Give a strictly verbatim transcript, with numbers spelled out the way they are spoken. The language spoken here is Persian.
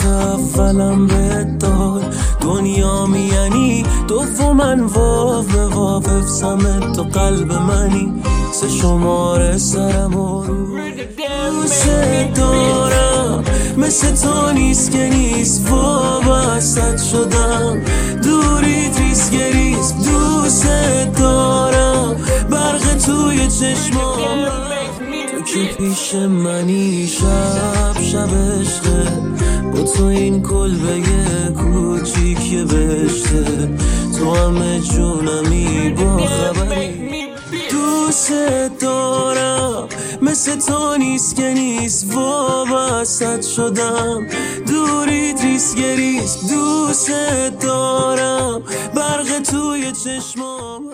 حرف اولم به داد دنیا یعنی دومن واو به واو افسم تو قلب منی سه شماره سرم و رو دوست دارم مثل تو نیست که نیست وابستت شدم دوریت ریسک ریسک دوست دارم برق توی چشمام تو که پیش منی شب شب عشقه با تو این کلبه کوچیک بهشته تو همه جونمی با خبری دوست دارم مثل تو نیست که نیست وابستت شدم دوریت ریسک ریسک دوست دارم برق توی چشمام